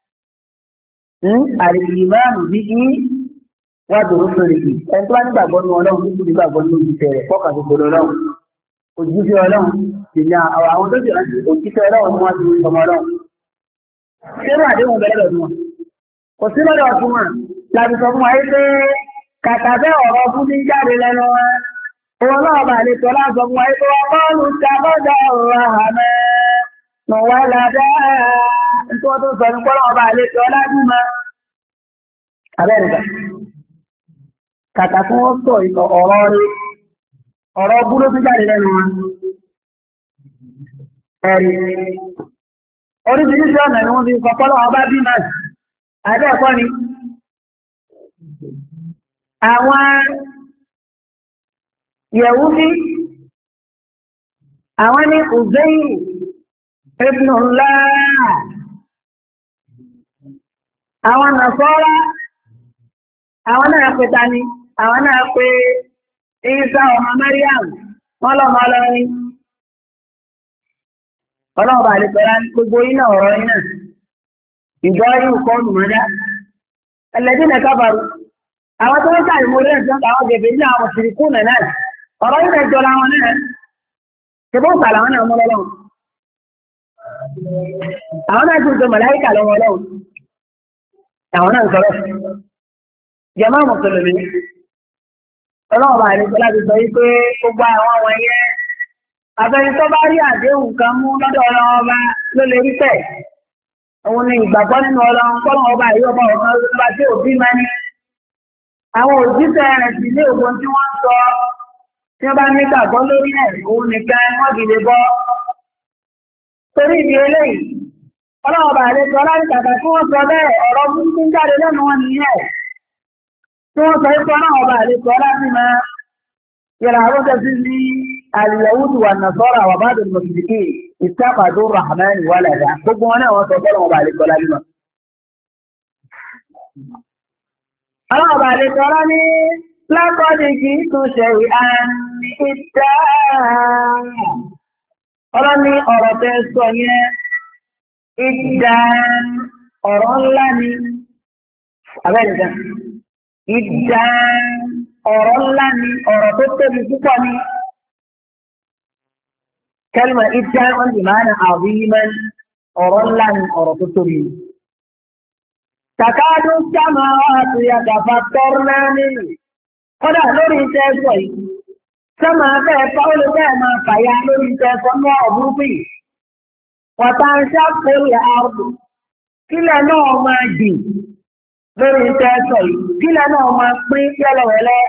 bí i wá dòrò sórí yìí ẹni tó bá nígbàgbọ́ ní ọlọ́run tó nígbàgbọ́ ní òjíṣẹ́ rẹ̀ fọ́kàn tó gbọdọ̀ ọlọ́run òjíṣẹ́ ọlọ́run sì ni àwọn tó jẹ́ òjíṣẹ́ ọlọ́run ni wọ́n ti sọmọ ọlọ́run. Ṣé wọ́n àdéhùn bẹ̀rẹ̀ lọ́dún wọn? Kò sí lọ́dọ̀ fún wọn láti sọ fún wa yìí pé kàkà bẹ́ẹ̀ ọ̀rọ̀ fún ní jáde lẹ́nu wọn. Òun náà bà lè tọ́lá sọ fún wa yìí pé wọ́n bọ́ọ̀lù ṣàbọ̀dọ̀ ọ̀rọ̀ àmẹ́ nùwà ládá nítorí tó sọ ní pọ́lọ́ ọba lè tọ́lá bímọ. Abẹ́rẹ́ kàkà fún wọn sọ ọ̀rọ̀ búrú tó jáde lẹ́nu wọn. Ẹ̀rí oríṣiríṣi ọ̀nà ni wọ́n fi kọ́ pọ́lọ́ ọba bímọ. Àbẹ́ ẹ̀kọ́ ni àwọn Yẹ̀wúdí àwọn ní Uzayr ibn Allah, àwọn Nasara àwọn náà pè tani àwọn náà pè Isa ọmọ Maryam wọ́n lọ́mọ lọ́rin ọlọ́ọ̀bà àlèpẹ̀lá gbogbo iná ọ̀rọ̀ iná ìjọ yìí kọ́ ọ̀nùmọ́dá ẹlẹ́dínà kábàrú àwọn tó ń ká ìmúlẹ̀ ẹ̀sán àwọn gẹ̀gẹ̀ ní àwọn òṣìríkú náà ọ̀rọ̀ iná jọ láwọn náà ṣe bó ń kà láwọn náà mọ́ lọ́wọ́ àwọn náà tún jọ màláíkà lọ́wọ́ lọ́wọ́ àwọn náà ń sọ̀rọ̀ jàmáà mùsùlùmí ọlọ́ọ̀bà àlèpẹ̀lá ti sọ wípé gbogbo àwọn àwọn yẹn àbẹ̀ni tó bá rí àdéhùn kan mú lọ́dọ̀ ọlọ́run ọba ló lè rí tẹ̀. Òun ni ìgbàgbọ́ nínú ọlọ́run kọ́lọ́run ọba yìí ọba ọ̀kan ọba tí òbí máa ní. Àwọn òjíṣẹ́ rẹ̀ sì ní ògbón tí wọ́n ń sọ tí wọ́n bá ní gbàgbọ́ lórí ẹ̀ òun nìkan wọ́n fi lè bọ́. Torí ìdí eléyìí, ọlọ́run ọba àlejò ọlọ́rìnkàkà tí wọ́n sọ bẹ́ẹ̀ ọ̀rọ̀ burúkú ń jáde lẹ́nu wọn nìyẹn. Tí wọ́n sọ pé ọlọ́run ọba àlejò ọlọ́rìn máa yẹra àwọn tẹ̀sí ní اليهود والنصارى وبعض المشركين اتخذوا الرحمن ولدا gbogbo wọn náà wọ́n sọ fọ́lọ́ ọba àlekọ́lá nínú. àwọn ọba àlekọ́lá ní lákọ́dí kì í tún ṣe àmì ìdá. ọlọ́ ní ọ̀rọ̀ tẹ́ sọ yẹn ìdá ọ̀rọ̀ ńlá ni abẹ́rẹ́ ìdá ọ̀rọ̀ ńlá ni ọ̀rọ̀ tó tóbi púpọ̀ ni. كلمة إبتاع بمعنى عظيما أرلا أرطتني تكاد السماوات يتفطرن منه قد أهلوري تأسوي سما فيقول ما فيعلوري تأسوي أبوبي وتنشق الأرض كلا نوع ما دي لوري تأسوي كلا نوع ما قريب يلا ولا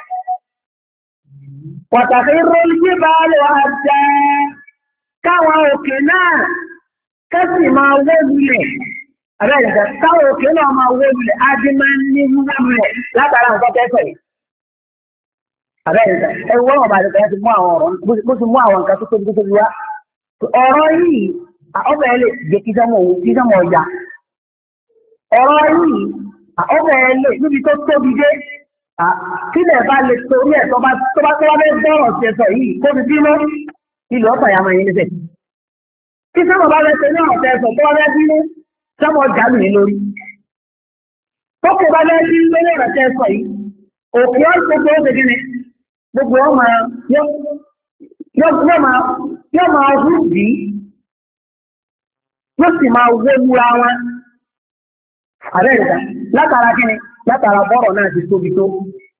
وتخر الجبال حتى káwọn òkè náà kẹ́sì máa wó lulẹ̀ àbẹ́ẹ̀dẹ̀ káwọn òkè náà máa wó lulẹ̀ ádí máa ń ní múlẹ̀ látara nǹkan tẹ́sẹ̀ yìí àbẹ́ẹ̀dẹ̀ ẹwọ́n ọ̀bà àdìgbà ti mú àwọn ọ̀rọ̀ bó ti mú àwọn nǹkan tó tóbi tó tóbi wá ọ̀rọ̀ yìí ọbẹ̀ lè jẹ́ kí sọ́mọ̀ ọjà ọ̀rọ̀ yìí ọbẹ̀ lè níbi tó tóbi dé kílẹ̀ bá lè torí ẹ̀ tó bá bẹ́ẹ̀ bọ́rọ̀ sí ẹ̀sọ̀ yìí kó fi bínú ìlú ọ̀pọ̀ ìyàmọ̀ yìí nífẹ̀ẹ́. Kí sọ́mọ̀ bá rẹ̀ ṣe ní ọ̀tẹ̀ ẹ̀sọ̀ tó wá rẹ̀ bínú sọ́mọ̀ jálù ní lórí. Tókè bá rẹ̀ bí lórí ọ̀tẹ̀ ẹ̀sọ̀ yìí, òkè ọ̀ gbogbo ó ṣe kí ni? Gbogbo ọ̀ máa yóò máa hú bí yóò sì máa wó wúra wọn. Àbẹ́ ìdá látara kí ni? Látara bọ́rọ̀ náà ti tóbi tó.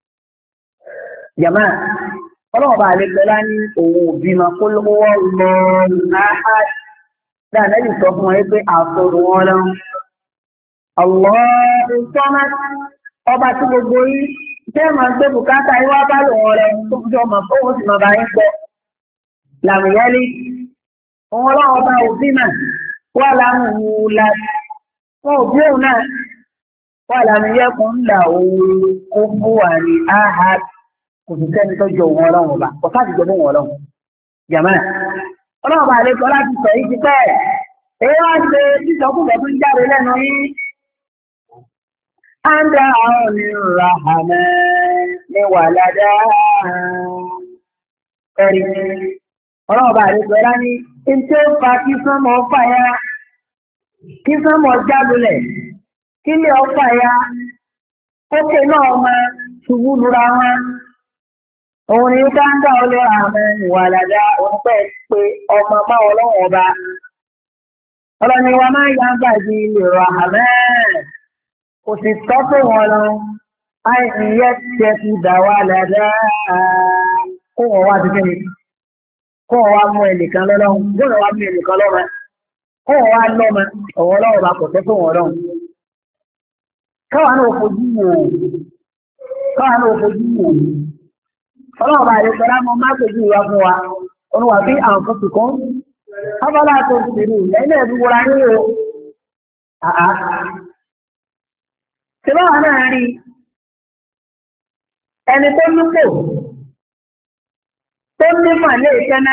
Jàmáà ọlọ́ọ̀bá àlejòlá ní òun òbí máa kó lọ́wọ́ lọ náà dáadáa yìí sọ fún wọn pé àfọ̀rọ̀ wọn lọ. Ọlọ́run sọ́mọ́ ọba tí gbogbo yìí tẹ́ máa gbé bùkátà yìí wá bá lòun rẹ̀ tó fi ọmọ fóun sì máa bá yín pọ̀. Làmìyálé òun ọlọ́ọ̀bá òbí náà wà lámùúlá wọn òbí òun náà wà lámìyẹ́kùn ńlá òun kó fún wa ní áhàd. Kò sí sẹ́ni tó jọ wọn ọlọ́run ọba kò sáà ti jọ fún wọn ọlọ́run jàmá ọlọ́run ọba àlejò láti sọ yìí ti pẹ́ èyí wá ṣe sísọkúsọ tó ń jáde lẹ́nu yín áńdà àwọn oníràhámẹ́ ní wàládá ẹ̀rí ọlọ́run bá rí pẹ̀lá ní tí ó fa kí sánmọ̀ fàya kí sánmọ̀ jábulẹ̀ kí lè ọ fàya ókè náà máa ṣubú lura wọn òun ni ká ń dá ọlọ́run àmọ́ ìwàládá òun pẹ́ pé ọmọ máa ọlọ́run ọba ọlọ́ni wa máa ń yá gbàgbé ilé rọ̀ àmẹ́ kò sì tọ́ pé wọn lọ àìníyẹ tiẹ̀ ti dà wá dáadáa kó wọn wá ti kéde kó wọn wá mú ẹnìkan lọ́lọ́run kó wọn wá mú ẹnìkan lọ́mọ kó wọn wá lọ́mọ ọ̀wọ́ ọlọ́run bá kò tẹ́ fún wọn lọ́run. káwa náà fojú wò ọlọ́run bá lè sọ́lá mọ́ má fojú ìwà fún wa olùwà bí àwọn fún tìkún abala tó ti rí lẹ́yìn ẹ̀dùn wọra ní o ṣe báwa náà rí ẹni tó lúpò tó ní màlẹ́ ìkẹ́ná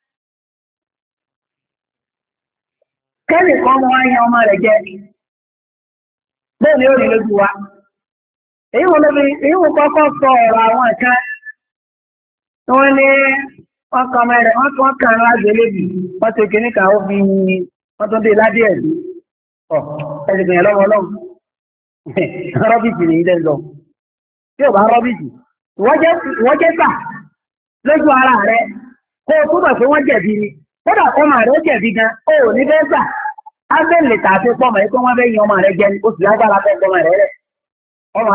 kẹ́nìkan mọ́ wáyé ọmọ rẹ̀ jẹ́ bẹ́ẹ̀ ni ó rí lójú wa èyí wọn kọ́kọ́ sọ ọ̀rọ̀ àwọn ẹ̀ka tí wọ́n ní wọ́n kọ́ ọmọ rẹ̀ wọ́n kàn án lágbèlébì wọ́n ti kìíní kan ó fi wọ́n tún dé ládé ẹ̀dí ẹ̀sìn gbìyànjú lọ́wọ́ ọlọ́run rọ́bìtì nìyí lẹ́nu lọ tí ò bá rọ́bìtì wọ́n jẹ́ sà lójú ara rẹ̀ kó o túbọ̀ pé wọ́n jẹ̀bi ni kódà ọmọ rẹ̀ ó jẹ̀bi gan ó ní bẹ́ẹ̀ sà á bẹ́ẹ̀ lè tààtì pọ́mọ yìí pé wọ́n fẹ́ yin ọmọ rẹ̀ jẹ oṣù lágbára fẹ́ pọ́mọ rẹ̀ rẹ̀ ọmọ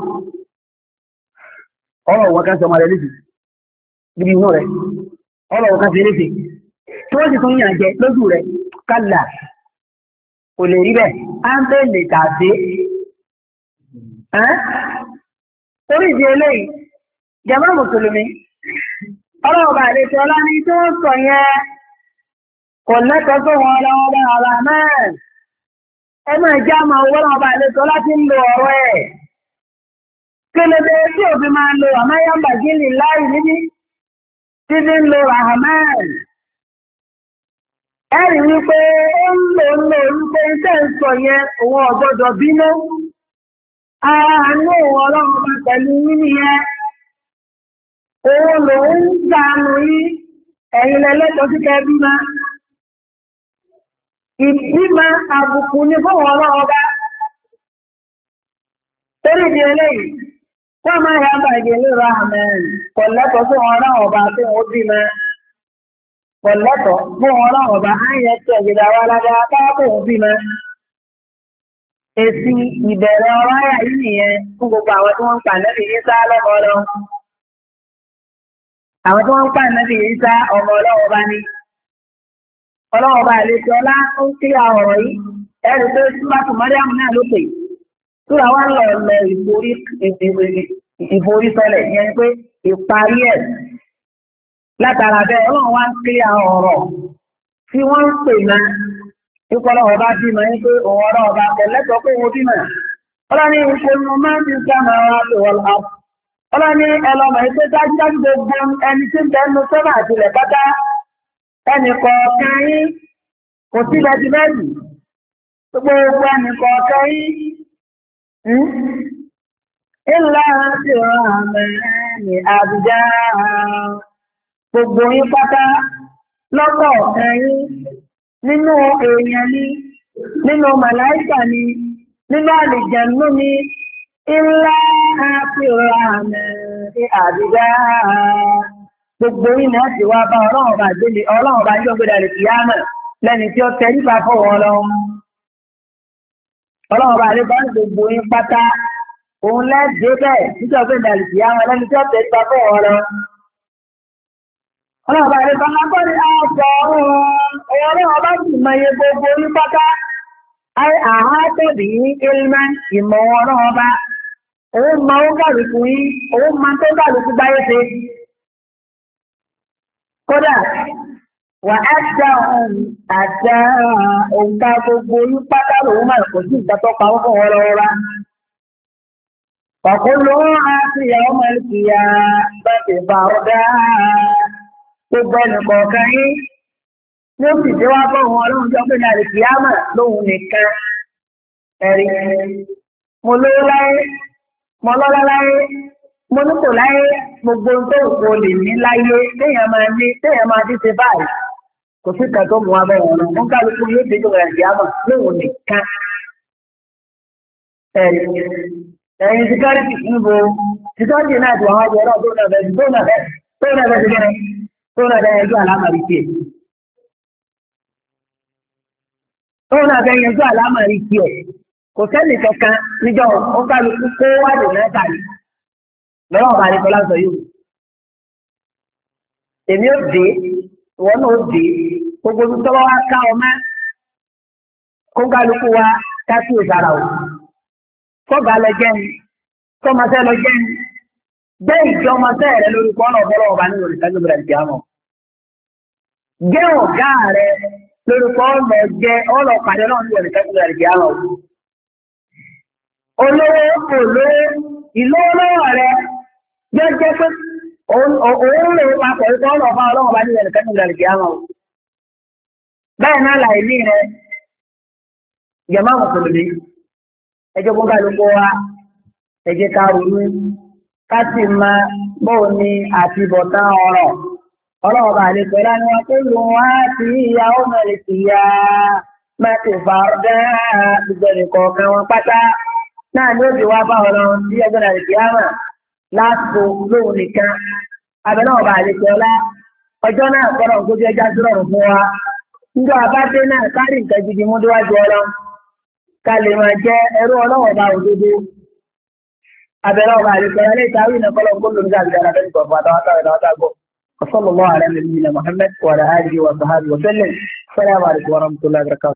wọn kan sọ ọmọ rẹ̀ lébi níbi inú rẹ̀ ọlọ́wọ́ kan fi léṣe tí wọ́n sì tún yàn jẹ lójú rẹ̀ kálà kò lè rí bẹ́ẹ̀ á ń bẹ́ẹ̀ lè tàbí torí ìdí eléyìí jàmá mùsùlùmí ọlọ́wọ́ bá lè tọ́ lá ní tí wọ́n sọ yẹn kò lẹ́tọ̀ọ́ tó wọn lọ́wọ́ bá ara mẹ́rin ẹ máa já máa wọ́n lọ́wọ́ bá lè tọ́ láti ń lo ọ̀rọ̀ ẹ̀ kélébé tí òfin máa ń lo àmáyámbà gílì láì níbi títí ń lo rahman ẹ̀rí wípé ó ń lò wípé iṣẹ́ ń sọ yẹn òun ọ̀gbọ́dọ̀ bínú àánú ọlọ́run bá pẹ̀lú yíní yẹn òun lòun ń dànù yí ẹ̀yin lẹ́lẹ́tọ̀ọ́ sí kẹ́ bímọ ìbímọ àbùkù ní fún ọlọ́run bá torí di eléyìí wọ́n máa yá bàjẹ́ lóra àmẹ́rin kò lẹ́tọ̀ọ́ fún ọlọ́run ọba tí wọ́n bímọ kò lẹ́tọ̀ọ́ fún ọlọ́run ọba á yẹ kí ẹ̀jẹ̀ dáwà lágbára káàkó òun bímọ. Èsì ìbẹ̀rẹ̀ ọ̀rọ̀ ayà yìí nìyẹn fún gbogbo àwọn tí wọ́n ń pa nẹ́bí yìí sá lọ́mọ ọlọ́run. Àwọn tí wọ́n ń pa nẹ́bí yìí sá ọmọ ọlọ́run ọba ní. Ọlọ́run ọba àlejò ọlá ó ń kí ọ̀rọ̀ yìí ẹ̀rù pé súpàtù mọ́ríàmù náà ló pè. Súra wá lọ ìforí sọlẹ̀ yẹn pé ìparí ẹ̀ látara bẹ́ẹ̀ ọlọ́run wá ń kí ọ̀rọ̀ tí wọ́n ń pè náà ìkọlọ̀ ọba bímọ ní pé òun ọ̀rọ̀ ọba tẹ̀lẹ́tọ̀ pé wọ́n bímọ ọlọ́ni ìkọlù máa ti sáàmà wá lò wọ́n lọ ọlọ́ni ẹlọ́mọ ìpé dájúdájú gbogbo ẹni tí ń tẹnu sọ́nà àtìlẹ̀ pátá ẹnì kọ̀ọ̀kan yín kò sí bẹ́ẹ̀dì gbogbo ẹnì kọ̀ọ̀kan yín ìlà ti ràmẹ́ni àbújá gbogbo yín pátá lọ́kọ̀ọ̀kan yín nínú èèyàn ni nínú màláìkà ni nínú àlìjànnú ni ńlá àfihàn àbídá gbogbo iná ti wá bá ọlọ́run bá gbélé ọlọ́run bá yọ gbéra lè fìyà náà lẹ́ni tí ó tẹ nípa fọwọ́ ọlọ́run ọlọ́run bá lè bá gbogbo yín pátá òun lẹ́ẹ̀dẹ́ bẹ́ẹ̀ nítorí gbéra lè fìyà náà lẹ́ni tí ó tẹ nípa fọwọ́ ọlọ́run. Ọlọ́run bá rí bá lágbọ́n ní ààbọ̀ ọlọ́run bá sì mọ iye gbogbo ní pátá. Àhátẹ̀bí ní Ilman ìmọ̀ ọlọ́run bá. Òun mọ ó gàrùkù yí, òun mọ tó gàrùkù báyé ṣe. Kódà, wà á dá àdá òǹkà gbogbo ní pátá lòun máa kò sí ìtàtọ́ pa ó fún ọlọ́run bá. Ọ̀kúnlọ́ àti ìyàwó mẹ́lìkìyà bá ti bá ọ dáa. Gbogbo ẹnìkọ̀ọ̀kan yín ní ó sì jẹ́ wá bọ́ wọn ọlọ́run jọ pé ní àlìkìyámà lóhun nìkan ẹ̀rí. Mo lówó láyé, mo lọ́lá láyé, mo ní kò láyé gbogbo tó kò lè ní láyé téèyàn máa ti ṣe báyìí kò sí kan tó mú wa bẹ́ẹ̀ wọn wọn kálukú yóò dé tó rẹ̀ díàmọ̀ lóhùn nìkan ẹ̀yìn síkárìtì níbo síkárìtì náà ti wọ́n wájú ọlọ́run tó náà bẹ́ẹ̀ ṣe kẹ́rẹ́ tó náà bẹ́ẹ̀ ẹjọ́ àlámàrí tiẹ̀ tó náà bẹ́ẹ̀ ẹjọ́ àlámàrí tiẹ̀ kò sẹ́ni kankan níjọ́ ó kálukú kó wájú náà kàlí lọ́wọ́ ọba àdìpọ́lá sọ yóò èmi ò dé ìwọ náà ó dé gbogbo tó bá wá ká ọmọ kó kálukú wa ká sí ìsara o kọ́ba lọ jẹ́ ni kọ́mọsẹ́ lọ jẹ́ ni bẹ́ẹ̀ ìjọ ọmọsẹ́ rẹ lórí kọ́ ọ̀nà ọ̀bọ̀lọ́ ọba nínú ìtẹ́jú bẹ̀rẹ̀ ìjà mọ̀ jẹ́ ọ̀gá rẹ lórí kọ́ ọ̀nà jẹ́ ọlọ́pàdé náà nínú ìtẹ́jú bẹ̀rẹ̀ ìjà mọ̀ olówó ìlówó rẹ jẹ́ pé òun lè papọ̀ ikọ́ ọlọ́pàá ọlọ́pàá nínú ìtẹ́jú bẹ̀rẹ̀ ìjà mọ̀ bẹ́ẹ̀ náà láì ní rẹ jẹ̀má mùsùlùmí ẹjọ́ kó kálukú wa ẹjẹ́ ká ronú ká sì máa bóò ní àtibọ̀tán ọ̀rọ̀ ọlọ́run bá lè pẹ̀lú àwọn akólo wá sí ìyàwó mẹ́rin sí ya má ti fà ọ́ dá gbogbo nìkọ̀ọ̀kan wọn pátá náà ní òbí wa bá ọ̀rọ̀ sí ẹgbẹ́ náà lè fi hàn láàbò lóhùn nìkan abẹ náà bá lè pẹ̀lú ọjọ́ náà kọ́rọ̀ gbójú ẹja tó rọrùn fún wa nígbà abájẹ́ náà kárí nǹkan gidi mú déwájú ọlọ́run ká lè máa jẹ́ ẹrú ọlọ́wọ́ bá òdodo abẹ́rẹ́ ọba àlejò ẹ̀rọ ìtàwé iná kọ́lọ́ gbọ́dọ̀ ní káàkiri ara bẹ́ẹ̀ kọ̀ọ̀fọ̀ àtàwọn وصلى الله على نبينا محمد وعلى آله وصحبه وسلم السلام عليكم ورحمة الله وبركاته